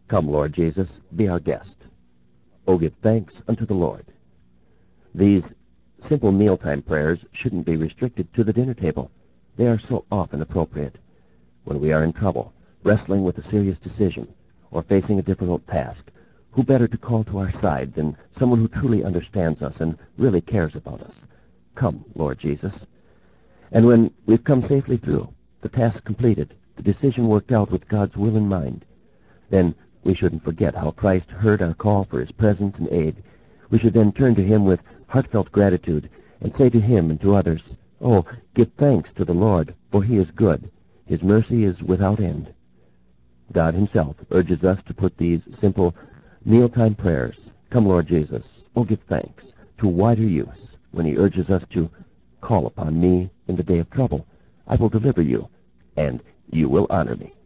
Come, Lord Jesus, be our guest. O give thanks unto the Lord. These simple mealtime prayers shouldn't be restricted to the dinner table. They are so often appropriate. When we are in trouble, wrestling with a serious decision, or facing a difficult task, who better to call to our side than someone who truly understands us and really cares about us? Come, Lord Jesus. And when we've come safely through, the task completed, the decision worked out with God's will in mind, then we shouldn't forget how Christ heard our call for his presence and aid. We should then turn to him with heartfelt gratitude and say to him and to others, "Oh, give thanks to the Lord, for he is good. His mercy is without end." God himself urges us to put these simple mealtime prayers, "Come, Lord Jesus, oh, give thanks," to wider use when he urges us to call upon me in the day of trouble. I will deliver you, and you will honor me.